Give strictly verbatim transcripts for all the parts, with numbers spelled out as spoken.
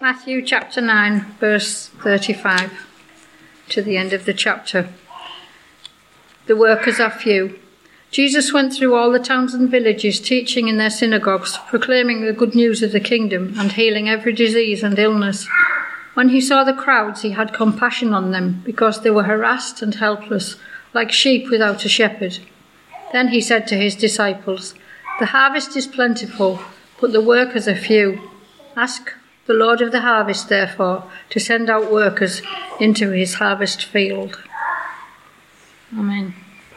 Matthew chapter nine, verse thirty-five, to the end of the chapter. The workers are few. Jesus went through all the towns and villages, teaching in their synagogues, proclaiming the good news of the kingdom, and healing every disease and illness. When he saw the crowds, he had compassion on them, because they were harassed and helpless, like sheep without a shepherd. Then he said to his disciples, "The harvest is plentiful, but the workers are few. Ask the Lord of the harvest, therefore, to send out workers into his harvest field." Amen.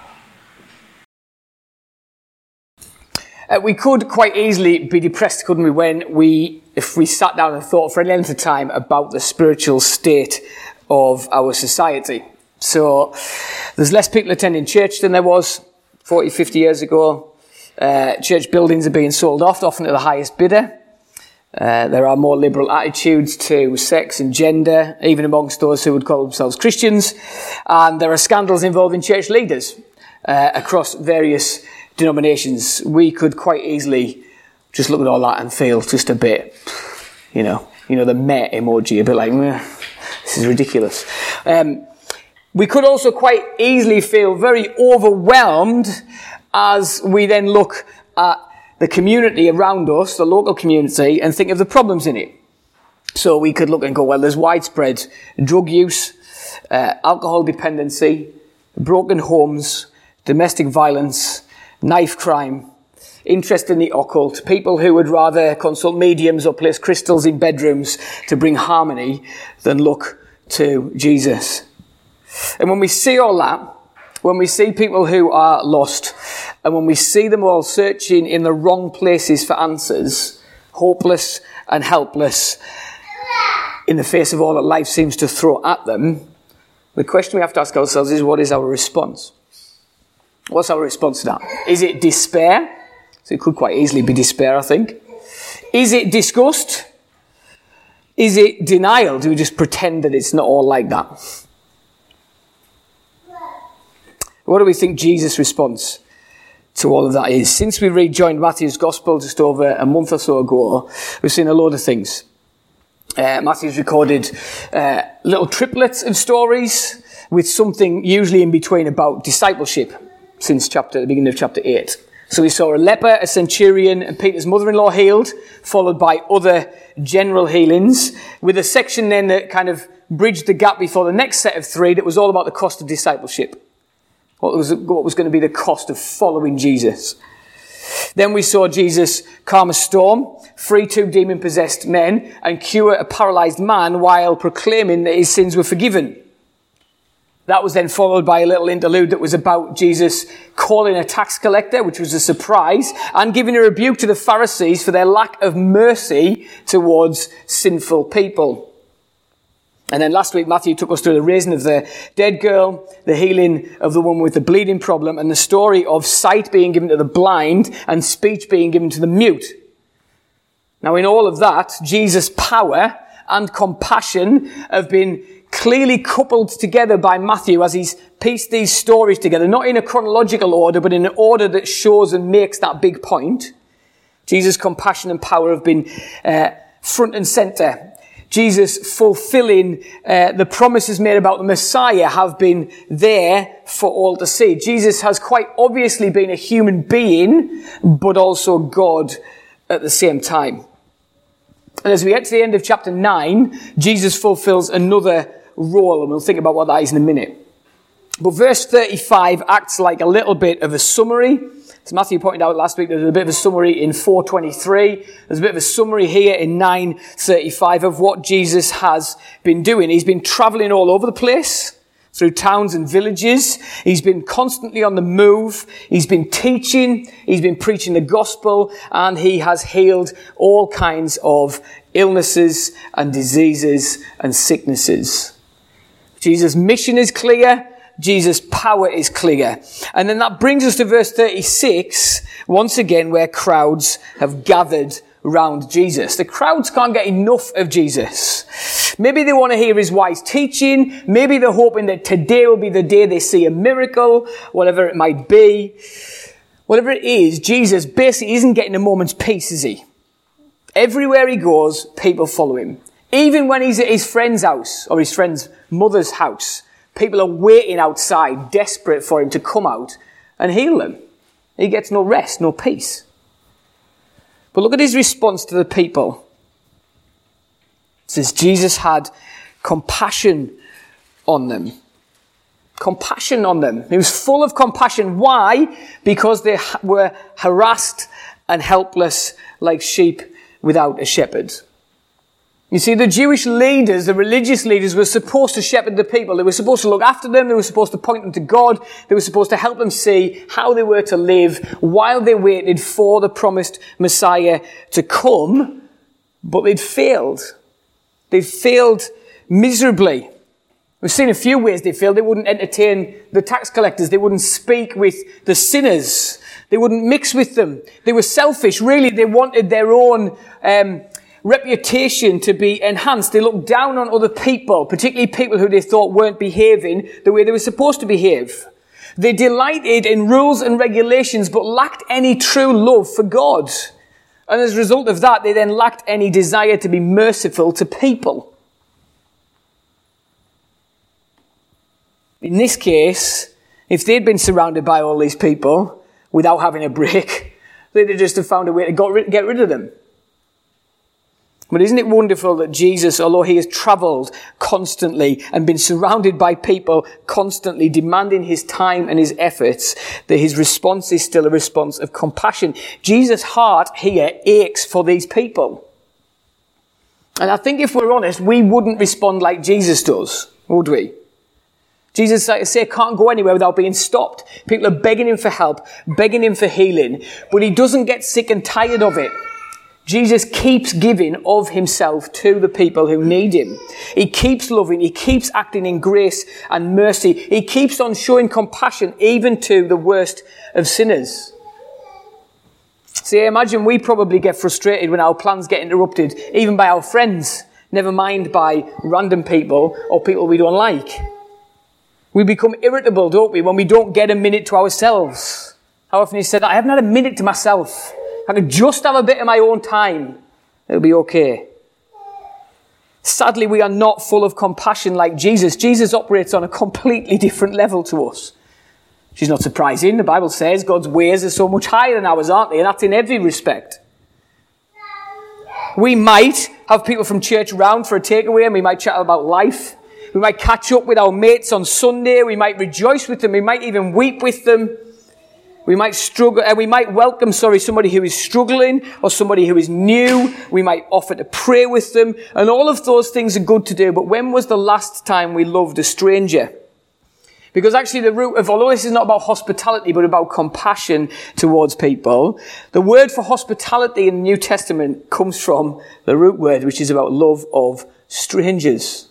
Uh, we could quite easily be depressed, couldn't we, when we, if we sat down and thought for any length of time about the spiritual state of our society. So there's less people attending church than there was forty, fifty years ago. Uh, church buildings are being sold off, often to the highest bidder. Uh, there are more liberal attitudes to sex and gender, even amongst those who would call themselves Christians. And there are scandals involving church leaders uh, across various denominations. We could quite easily just look at all that and feel just a bit, you know, you know, the meh emoji, a bit like, meh, this is ridiculous. Um, we could also quite easily feel very overwhelmed as we then look at the community around us, the local community, and think of the problems in it. So we could look and go, well, there's widespread drug use, uh, alcohol dependency, broken homes, domestic violence, knife crime, interest in the occult, people who would rather consult mediums or place crystals in bedrooms to bring harmony than look to Jesus. And when we see all that, when we see people who are lost, and when we see them all searching in the wrong places for answers, hopeless and helpless in the face of all that life seems to throw at them, the question we have to ask ourselves is, what is our response? What's our response to that? Is it despair? So it could quite easily be despair, I think. Is it disgust? Is it denial? Do we just pretend that it's not all like that? What do we think Jesus' response to all of that is? Since we rejoined Matthew's Gospel just over a month or so ago, we've seen a load of things. Uh, Matthew's recorded uh, little triplets of stories with something usually in between about discipleship since chapter the beginning of chapter eight. So we saw a leper, a centurion, and Peter's mother-in-law healed, followed by other general healings, with a section then that kind of bridged the gap before the next set of three that was all about the cost of discipleship. What was, what was going to be the cost of following Jesus. Then we saw Jesus calm a storm, free two demon-possessed men, and cure a paralyzed man while proclaiming that his sins were forgiven. That was then followed by a little interlude that was about Jesus calling a tax collector, which was a surprise, and giving a rebuke to the Pharisees for their lack of mercy towards sinful people. And then last week, Matthew took us through the raising of the dead girl, the healing of the woman with the bleeding problem, and the story of sight being given to the blind and speech being given to the mute. Now, in all of that, Jesus' power and compassion have been clearly coupled together by Matthew as he's pieced these stories together, not in a chronological order, but in an order that shows and makes that big point. Jesus' compassion and power have been uh, front and center. Jesus fulfilling uh, the promises made about the Messiah have been there for all to see. Jesus has quite obviously been a human being, but also God at the same time. And as we get to the end of chapter nine, Jesus fulfills another role, and we'll think about what that is in a minute. But verse thirty-five acts like a little bit of a summary. As Matthew pointed out last week, there's a bit of a summary in four twenty-three. There's a bit of a summary here in nine thirty-five of what Jesus has been doing. He's been traveling all over the place, through towns and villages. He's been constantly on the move. He's been teaching. He's been preaching the gospel, and he has healed all kinds of illnesses and diseases and sicknesses. Jesus' mission is clear. Jesus' power is clear. And then that brings us to verse thirty-six, once again, where crowds have gathered round Jesus. The crowds can't get enough of Jesus. Maybe they want to hear his wise teaching. Maybe they're hoping that today will be the day they see a miracle, whatever it might be. Whatever it is, Jesus basically isn't getting a moment's peace, is he? Everywhere he goes, people follow him. Even when he's at his friend's house, or his friend's mother's house, people are waiting outside, desperate for him to come out and heal them. He gets no rest, no peace. But look at his response to the people. It says, Jesus had compassion on them. Compassion on them. He was full of compassion. Why? Because they were harassed and helpless like sheep without a shepherd. You see, the Jewish leaders, the religious leaders, were supposed to shepherd the people. They were supposed to look after them. They were supposed to point them to God. They were supposed to help them see how they were to live while they waited for the promised Messiah to come. But they'd failed. They'd failed miserably. We've seen a few ways they failed. They wouldn't entertain the tax collectors. They wouldn't speak with the sinners. They wouldn't mix with them. They were selfish. Really, they wanted their own um, reputation to be enhanced. They looked down on other people, particularly people who they thought weren't behaving the way they were supposed to behave. They delighted in rules and regulations, but lacked any true love for God. And as a result of that, they then lacked any desire to be merciful to people. In this case, if they'd been surrounded by all these people without having a break, they'd have just have found a way to get rid of them. But isn't it wonderful that Jesus, although he has travelled constantly and been surrounded by people constantly demanding his time and his efforts, that his response is still a response of compassion. Jesus' heart here aches for these people. And I think if we're honest, we wouldn't respond like Jesus does, would we? Jesus, like I say, can't go anywhere without being stopped. People are begging him for help, begging him for healing, but he doesn't get sick and tired of it. Jesus keeps giving of himself to the people who need him. He keeps loving, he keeps acting in grace and mercy. He keeps on showing compassion even to the worst of sinners. See, I imagine we probably get frustrated when our plans get interrupted, even by our friends, never mind by random people or people we don't like. We become irritable, don't we, when we don't get a minute to ourselves. How often he said, I haven't had a minute to myself. I could just have a bit of my own time. It'll be okay. Sadly, we are not full of compassion like Jesus. Jesus operates on a completely different level to us. Which is not surprising. The Bible says God's ways are so much higher than ours, aren't they? And that's in every respect. We might have people from church around for a takeaway and we might chat about life. We might catch up with our mates on Sunday. We might rejoice with them. We might even weep with them. We might struggle, and we might welcome, sorry, somebody who is struggling or somebody who is new. We might offer to pray with them. And all of those things are good to do. But when was the last time we loved a stranger? Because actually the root of, although this is not about hospitality, but about compassion towards people, the word for hospitality in the New Testament comes from the root word, which is about love of strangers.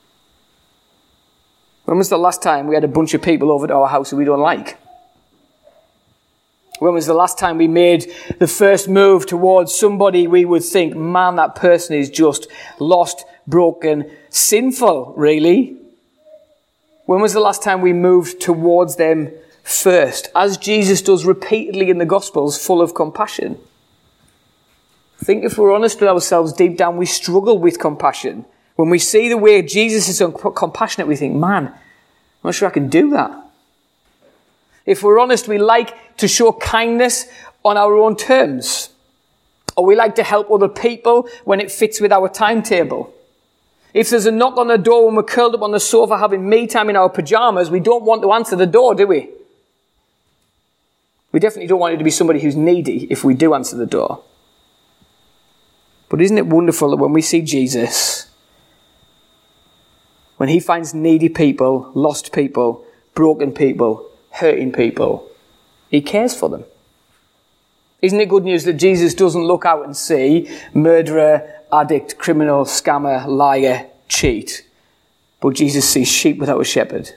When was the last time we had a bunch of people over to our house who we don't like? When was the last time we made the first move towards somebody we would think, man, that person is just lost, broken, sinful, really? When was the last time we moved towards them first, as Jesus does repeatedly in the Gospels, full of compassion? I think if we're honest with ourselves, deep down we struggle with compassion. When we see the way Jesus is so compassionate, we think, man, I'm not sure I can do that. If we're honest, we like to show kindness on our own terms. Or we like to help other people when it fits with our timetable. If there's a knock on the door when we're curled up on the sofa having me time in our pajamas, we don't want to answer the door, do we? We definitely don't want it to be somebody who's needy if we do answer the door. But isn't it wonderful that when we see Jesus, when he finds needy people, lost people, broken people, hurting people, he cares for them? Isn't it good news that Jesus doesn't look out and see murderer, addict, criminal, scammer, liar, cheat, but Jesus sees sheep without a shepherd?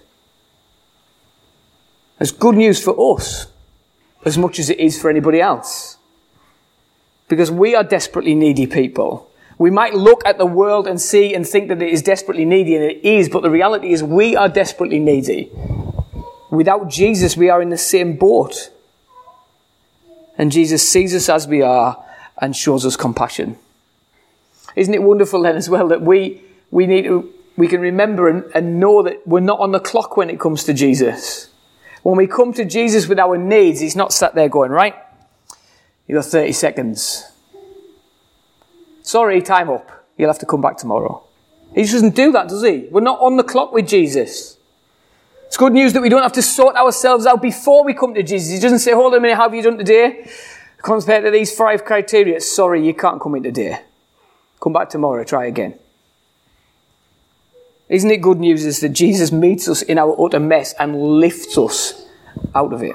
It's good news for us as much as it is for anybody else. Because we are desperately needy people. We might look at the world and see and think that it is desperately needy, and it is, but the reality is we are desperately needy. Without Jesus, we are in the same boat. And Jesus sees us as we are and shows us compassion. Isn't it wonderful then as well that we we need to, we can remember and, and know that we're not on the clock when it comes to Jesus. When we come to Jesus with our needs, he's not sat there going, right, you got thirty seconds. Sorry, time up. You'll have to come back tomorrow. He just doesn't do that, does he? We're not on the clock with Jesus. It's good news that we don't have to sort ourselves out before we come to Jesus. He doesn't say, hold on a minute, how have you done today? Compared to these five criteria, sorry, you can't come in today. Come back tomorrow, try again. Isn't it good news is that Jesus meets us in our utter mess and lifts us out of it?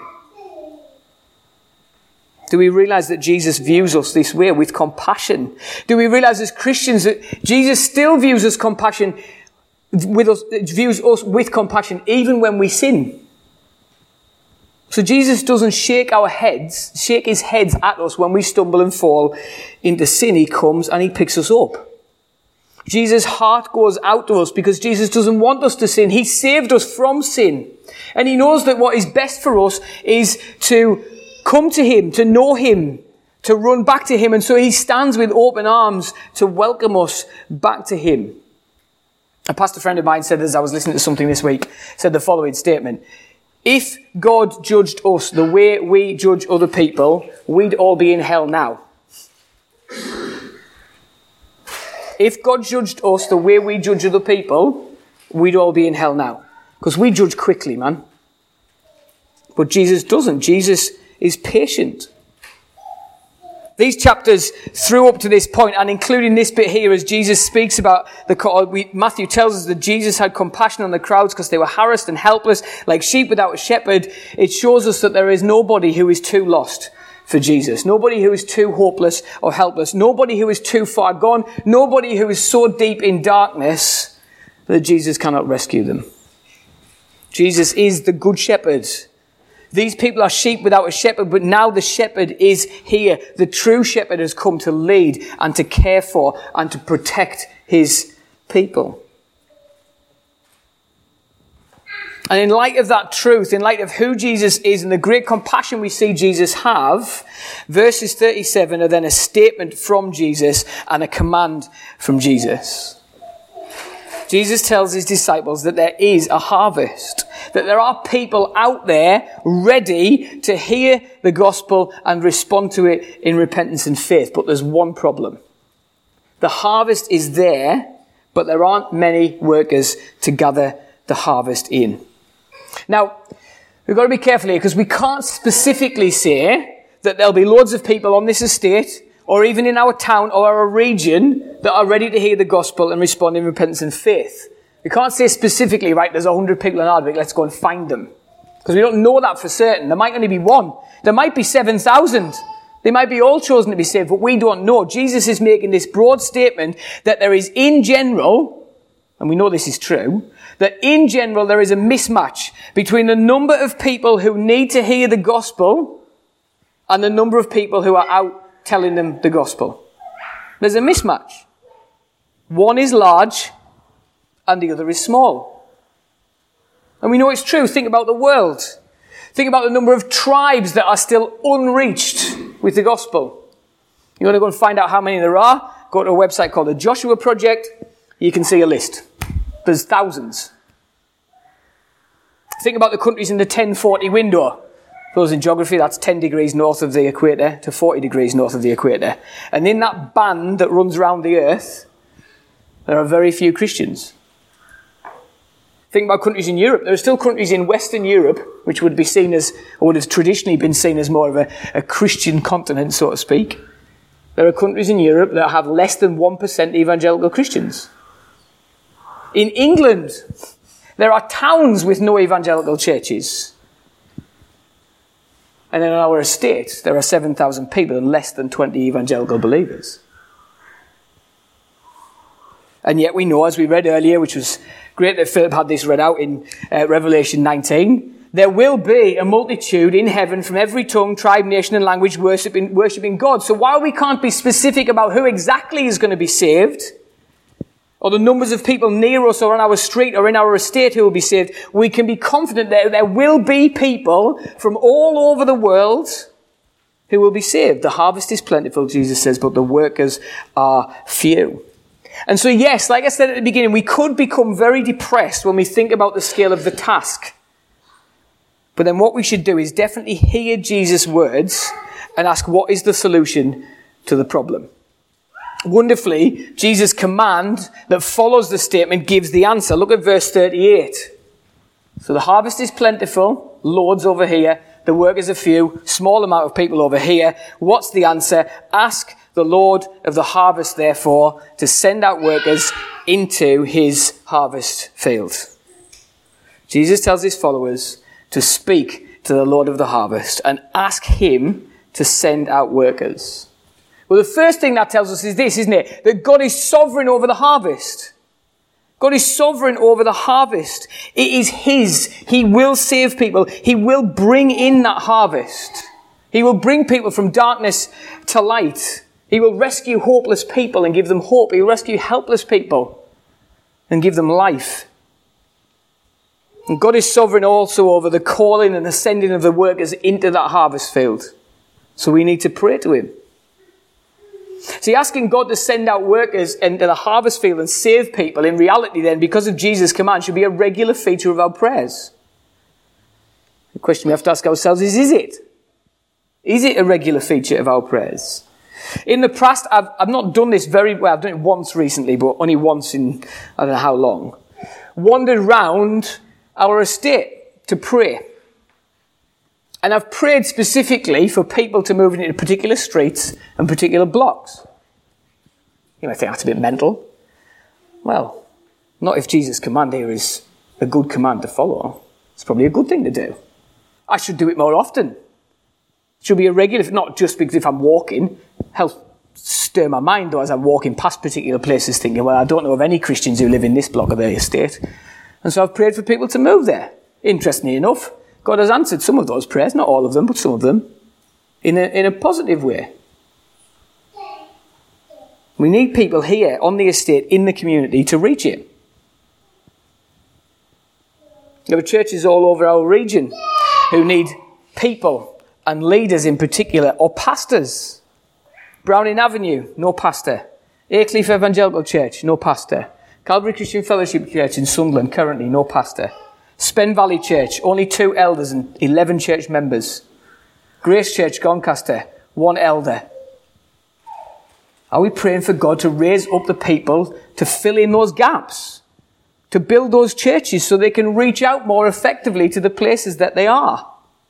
Do we realize that Jesus views us this way with compassion? Do we realize as Christians that Jesus still views us compassion with us, views us with compassion even when we sin? So Jesus doesn't shake our heads, shake his heads at us when we stumble and fall into sin. He comes and he picks us up. Jesus' heart goes out to us because Jesus doesn't want us to sin. He saved us from sin. And he knows that what is best for us is to come to him, to know him, to run back to him. And so he stands with open arms to welcome us back to him. A pastor friend of mine said, as I was listening to something this week, said the following statement. If God judged us the way we judge other people, we'd all be in hell now. If God judged us the way we judge other people, we'd all be in hell now. Because we judge quickly, man. But Jesus doesn't. Jesus is patient. These chapters through up to this point, and including this bit here as Jesus speaks about the, we, Matthew tells us that Jesus had compassion on the crowds because they were harassed and helpless like sheep without a shepherd. It shows us that there is nobody who is too lost for Jesus. Nobody who is too hopeless or helpless. Nobody who is too far gone. Nobody who is so deep in darkness that Jesus cannot rescue them. Jesus is the good shepherd. These people are sheep without a shepherd, but now the shepherd is here. The true shepherd has come to lead and to care for and to protect his people. And in light of that truth, in light of who Jesus is and the great compassion we see Jesus have, verses thirty-seven are then a statement from Jesus and a command from Jesus. Jesus tells his disciples that there is a harvest, that there are people out there ready to hear the gospel and respond to it in repentance and faith. But there's one problem. The harvest is there, but there aren't many workers to gather the harvest in. Now, we've got to be careful here because we can't specifically say that there'll be loads of people on this estate or even in our town or our region that are ready to hear the gospel and respond in repentance and faith. We can't say specifically, right, there's one hundred people in Ardwick, let's go and find them. Because we don't know that for certain. There might only be one. There might be seven thousand. They might be all chosen to be saved, but we don't know. Jesus is making this broad statement that there is in general, and we know this is true, that in general there is a mismatch between the number of people who need to hear the gospel and the number of people who are out telling them the gospel. There's a mismatch. One is large and the other is small. And we know it's true. Think about the world. Think about the number of tribes that are still unreached with the gospel. You want to go and find out how many there are? Go to a website called the Joshua Project. You can see a list. There's thousands. Think about the countries in the ten forty window. Those in geography, that's ten degrees north of the equator to forty degrees north of the equator. And in that band that runs around the earth, there are very few Christians. Think about countries in Europe. There are still countries in Western Europe, which would be seen as, or would have traditionally been seen as more of a, a Christian continent, so to speak. There are countries in Europe that have less than one percent evangelical Christians. In England, there are towns with no evangelical churches. And in our estate, there are seven thousand people and less than twenty evangelical believers. And yet we know, as we read earlier, which was great that Philip had this read out in uh, Revelation nineteen, there will be a multitude in heaven from every tongue, tribe, nation and language worshipping, worshipping God. So while we can't be specific about who exactly is going to be saved, or the numbers of people near us or on our street or in our estate who will be saved, we can be confident that there will be people from all over the world who will be saved. The harvest is plentiful, Jesus says, but the workers are few. And so, yes, like I said at the beginning, we could become very depressed when we think about the scale of the task. But then what we should do is definitely hear Jesus' words and ask, what is the solution to the problem? Wonderfully, Jesus' command that follows the statement gives the answer. Look at verse thirty-eight. So the harvest is plentiful, loads over here. The workers are few, small amount of people over here. What's the answer? Ask the Lord of the harvest, therefore, to send out workers into his harvest field. Jesus tells his followers to speak to the Lord of the harvest and ask him to send out workers. Well, the first thing that tells us is this, isn't it? That God is sovereign over the harvest. God is sovereign over the harvest. It is his. He will save people. He will bring in that harvest. He will bring people from darkness to light. He will rescue hopeless people and give them hope. He will rescue helpless people and give them life. And God is sovereign also over the calling and the sending of the workers into that harvest field. So we need to pray to him. See, asking God to send out workers into the harvest field and save people, in reality then, because of Jesus' command, should be a regular feature of our prayers. The question we have to ask ourselves is, is it? Is it a regular feature of our prayers? In the past, I've, I've not done this very well. I've done it once recently, but only once in, I don't know how long. Wandered round our estate to pray. And I've prayed specifically for people to move into particular streets and particular blocks. You might think that's a bit mental. Well, not if Jesus' command here is a good command to follow. It's probably a good thing to do. I should do it more often. It should be a regular, not just because if I'm walking, helps stir my mind though as I'm walking past particular places thinking, well, I don't know of any Christians who live in this block of the estate. And so I've prayed for people to move there. Interestingly enough, God has answered some of those prayers, not all of them, but some of them, in a, in a positive way. We need people here on the estate, in the community, to reach it. There are churches all over our region who need people and leaders in particular, or pastors. Browning Avenue, no pastor. Aycliffe Evangelical Church, no pastor. Calvary Christian Fellowship Church in Sunderland, currently no pastor. Spen Valley Church, only two elders and eleven church members. Grace Church, Doncaster, one elder. Are we praying for God to raise up the people to fill in those gaps? To build those churches so they can reach out more effectively to the places that they are?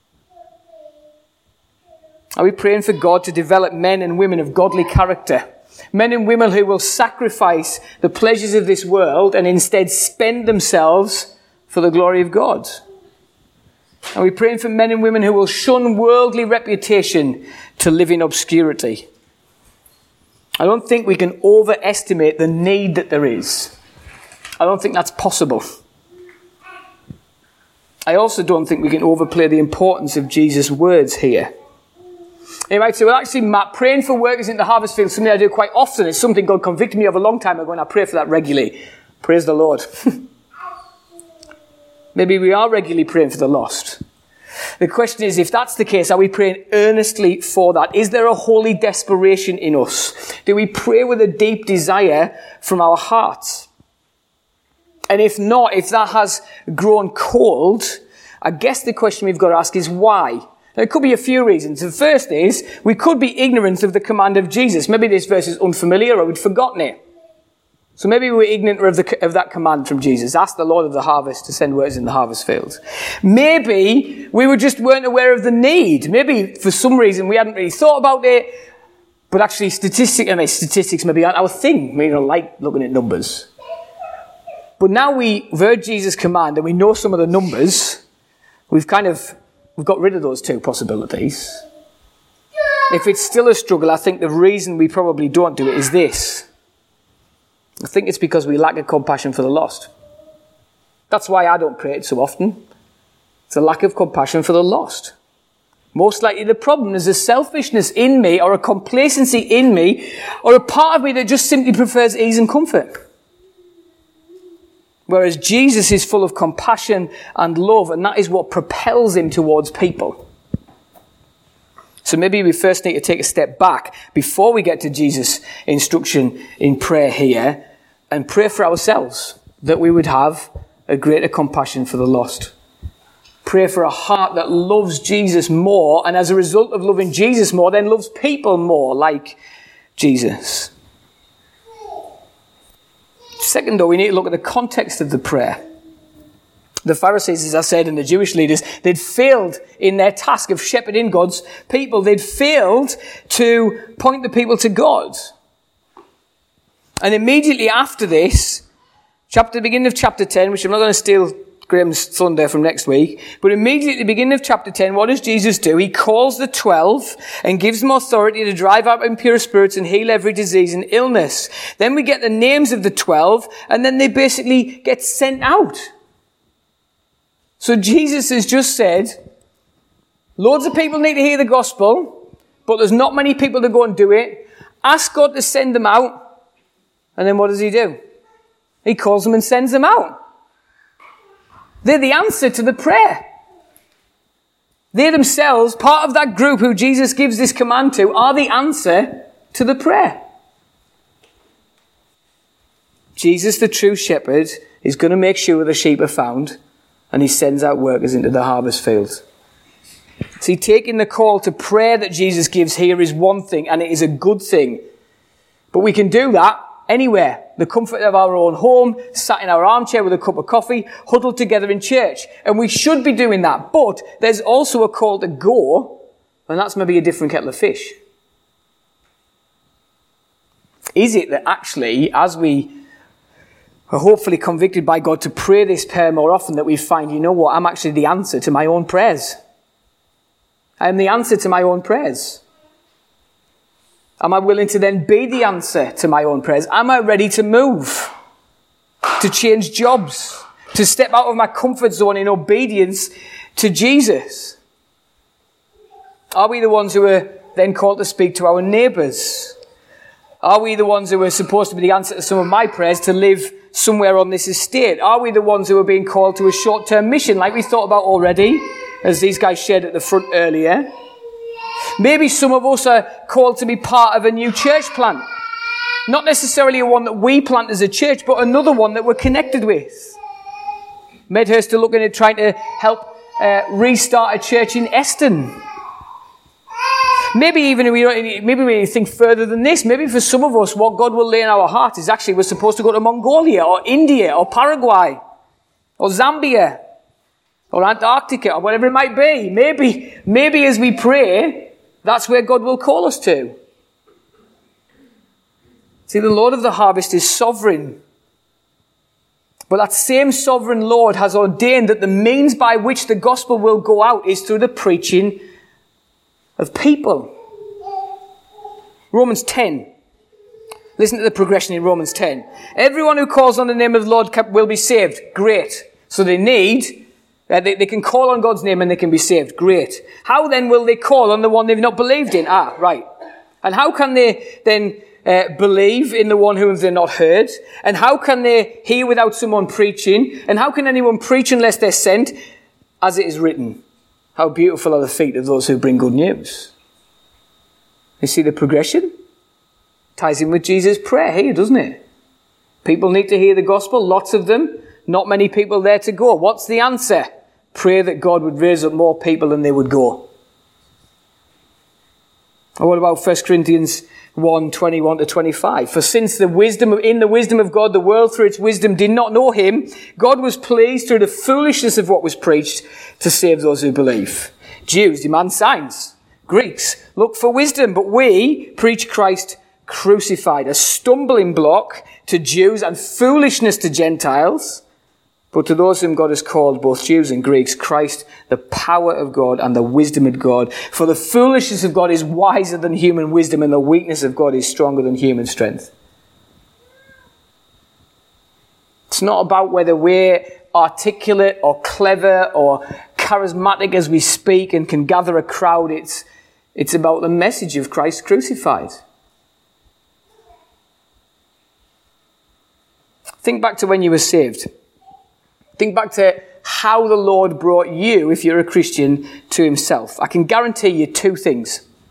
Are we praying for God to develop men and women of godly character? Men and women who will sacrifice the pleasures of this world and instead spend themselves for the glory of God? Are we praying for men and women who will shun worldly reputation to live in obscurity? I don't think we can overestimate the need that there is. I don't think that's possible. I also don't think we can overplay the importance of Jesus' words here. You might say, well, actually, Matt, praying for workers in the harvest field is something I do quite often. It's something God convicted me of a long time ago, and I pray for that regularly. Praise the Lord. Maybe we are regularly praying for the lost. The question is, if that's the case, are we praying earnestly for that? Is there a holy desperation in us? Do we pray with a deep desire from our hearts? And if not, if that has grown cold, I guess the question we've got to ask is why? There could be a few reasons. The first is, we could be ignorant of the command of Jesus. Maybe this verse is unfamiliar or we'd forgotten it. So maybe we're ignorant of, the, of that command from Jesus. Ask the Lord of the harvest to send workers in the harvest field. Maybe we were just weren't aware of the need. Maybe for some reason we hadn't really thought about it. But actually statistics, I mean, statistics maybe aren't our thing. We don't like looking at numbers. But now we've heard Jesus' command and we know some of the numbers. We've kind of, we've got rid of those two possibilities. If it's still a struggle, I think the reason we probably don't do it is this. I think it's because we lack a compassion for the lost. That's why I don't pray it so often. It's a lack of compassion for the lost. Most likely the problem is a selfishness in me or a complacency in me or a part of me that just simply prefers ease and comfort. Whereas Jesus is full of compassion and love, and that is what propels him towards people. So maybe we first need to take a step back before we get to Jesus' instruction in prayer here and pray for ourselves that we would have a greater compassion for the lost. Pray for a heart that loves Jesus more, and as a result of loving Jesus more, then loves people more like Jesus. Second, though, we need to look at the context of the prayer. The Pharisees, as I said, and the Jewish leaders, they'd failed in their task of shepherding God's people. They'd failed to point the people to God. And immediately after this, chapter, beginning of chapter ten, which I'm not going to steal Graham's thunder from next week, but immediately at the beginning of chapter ten, what does Jesus do? He calls the twelve and gives them authority to drive out impure spirits and heal every disease and illness. Then we get the names of the twelve, and then they basically get sent out. So Jesus has just said, loads of people need to hear the gospel, but there's not many people to go and do it. Ask God to send them out. And then what does he do? He calls them and sends them out. They're the answer to the prayer. They themselves, part of that group who Jesus gives this command to, are the answer to the prayer. Jesus, the true shepherd, is going to make sure the sheep are found, and he sends out workers into the harvest field. See, taking the call to prayer that Jesus gives here is one thing, and it is a good thing. But we can do that anywhere. The comfort of our own home, sat in our armchair with a cup of coffee, huddled together in church. And we should be doing that. But there's also a call to go, and that's maybe a different kettle of fish. Is it that actually, as we are hopefully convicted by God to pray this prayer more often, that we find, you know what, I'm actually the answer to my own prayers. I am the answer to my own prayers. Am I willing to then be the answer to my own prayers? Am I ready to move? To change jobs? To step out of my comfort zone in obedience to Jesus? Are we the ones who are then called to speak to our neighbours? Are we the ones who are supposed to be the answer to some of my prayers to live somewhere on this estate? Are we the ones who are being called to a short-term mission like we thought about already, as these guys shared at the front earlier? Maybe some of us are called to be part of a new church plant. Not necessarily one that we plant as a church, but another one that we're connected with. Medhurst are looking at trying to help uh, restart a church in Eston. Maybe even we don't, maybe we think further than this. Maybe for some of us, what God will lay in our heart is actually we're supposed to go to Mongolia or India or Paraguay or Zambia or Antarctica or whatever it might be. Maybe, maybe as we pray, that's where God will call us to. See, the Lord of the harvest is sovereign. But that same sovereign Lord has ordained that the means by which the gospel will go out is through the preaching of people. Romans ten. Listen to the progression in Romans ten. Everyone who calls on the name of the Lord will be saved. Great. So they need, uh, they, they can call on God's name and they can be saved. Great. How then will they call on the one they've not believed in? Ah, right. And how can they then uh, believe in the one whom they've not heard? And how can they hear without someone preaching? And how can anyone preach unless they're sent? As it is written, how beautiful are the feet of those who bring good news. You see the progression? Ties in with Jesus' prayer here, doesn't it? People need to hear the gospel, lots of them. Not many people there to go. What's the answer? Pray that God would raise up more people than they would go. Or what about First Corinthians one, twenty-one to twenty-five? For since the wisdom of, in the wisdom of God, the world through its wisdom did not know him, God was pleased through the foolishness of what was preached to save those who believe. Jews demand signs. Greeks look for wisdom, but we preach Christ crucified, a stumbling block to Jews and foolishness to Gentiles. But to those whom God has called, both Jews and Greeks, Christ, the power of God and the wisdom of God. For the foolishness of God is wiser than human wisdom, and the weakness of God is stronger than human strength. It's not about whether we're articulate or clever or charismatic as we speak and can gather a crowd. It's, it's about the message of Christ crucified. Think back to when you were saved. Think back to how the Lord brought you, if you're a Christian, to himself. I can guarantee you two things.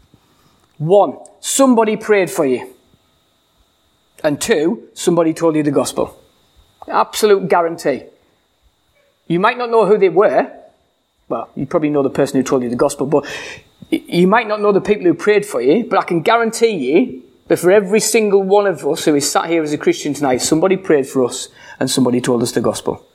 One, somebody prayed for you. And two, somebody told you the gospel. Absolute guarantee. You might not know who they were. Well, you probably know the person who told you the gospel, but you might not know the people who prayed for you, but I can guarantee you that for every single one of us who is sat here as a Christian tonight, somebody prayed for us and somebody told us the gospel.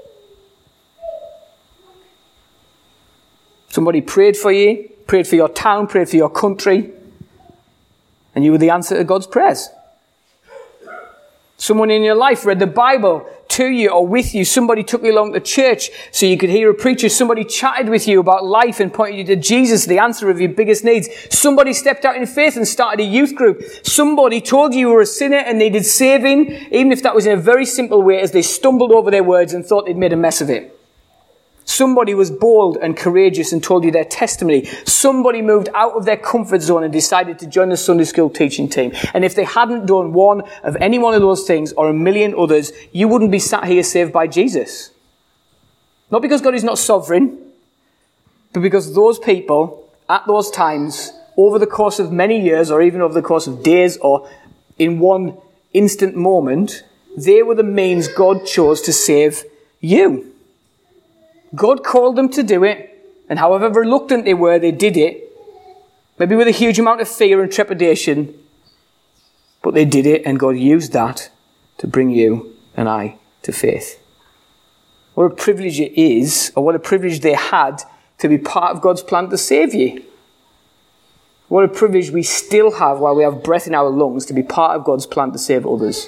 Somebody prayed for you, prayed for your town, prayed for your country, and you were the answer to God's prayers. Someone in your life read the Bible to you or with you. Somebody took you along to church so you could hear a preacher. Somebody chatted with you about life and pointed you to Jesus, the answer of your biggest needs. Somebody stepped out in faith and started a youth group. Somebody told you you were a sinner and needed saving, even if that was in a very simple way, as they stumbled over their words and thought they'd made a mess of it. Somebody was bold and courageous and told you their testimony. Somebody moved out of their comfort zone and decided to join the Sunday school teaching team. And if they hadn't done one of any one of those things or a million others, you wouldn't be sat here saved by Jesus. Not because God is not sovereign, but because those people at those times, over the course of many years or even over the course of days or in one instant moment, they were the means God chose to save you. God called them to do it, and however reluctant they were, they did it. Maybe with a huge amount of fear and trepidation, but they did it, and God used that to bring you and I to faith. What a privilege it is, or what a privilege they had to be part of God's plan to save you. What a privilege we still have while we have breath in our lungs to be part of God's plan to save others.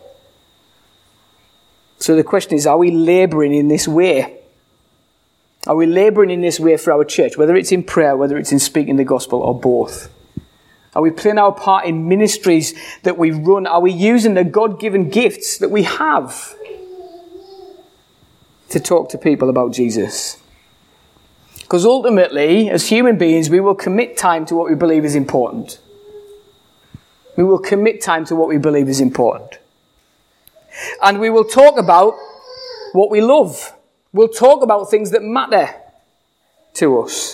So the question is, are we labouring in this way? Are we labouring in this way for our church, whether it's in prayer, whether it's in speaking the gospel, or both? Are we playing our part in ministries that we run? Are we using the God-given gifts that we have to talk to people about Jesus? Because ultimately, as human beings, we will commit time to what we believe is important. We will commit time to what we believe is important. And we will talk about what we love. We'll talk about things that matter to us.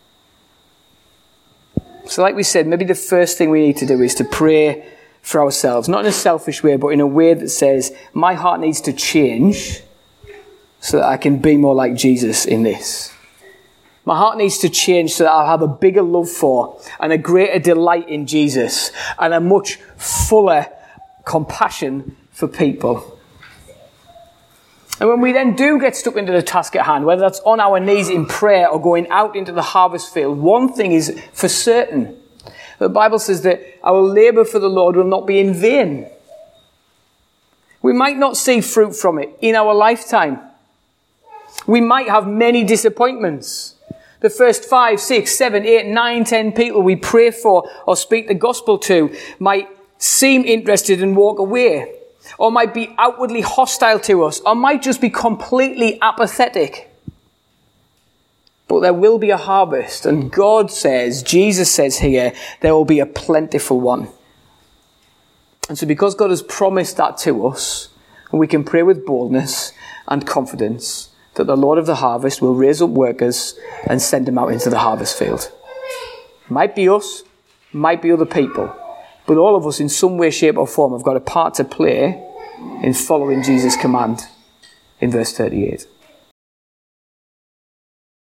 So like we said, maybe the first thing we need to do is to pray for ourselves. Not in a selfish way, but in a way that says, my heart needs to change so that I can be more like Jesus in this. My heart needs to change so that I'll have a bigger love for and a greater delight in Jesus and a much fuller compassion for people. And when we then do get stuck into the task at hand, whether that's on our knees in prayer or going out into the harvest field, one thing is for certain. The Bible says that our labour for the Lord will not be in vain. We might not see fruit from it in our lifetime. We might have many disappointments. The first five, six, seven, eight, nine, ten people we pray for or speak the gospel to might seem interested and walk away, or might be outwardly hostile to us, or might just be completely apathetic. But there will be a harvest, and God says, Jesus says here, there will be a plentiful one. And so because God has promised that to us, we can pray with boldness and confidence that the Lord of the harvest will raise up workers and send them out into the harvest field. Might be us, might be other people. But all of us, in some way, shape or form, have got a part to play in following Jesus' command in verse thirty-eight.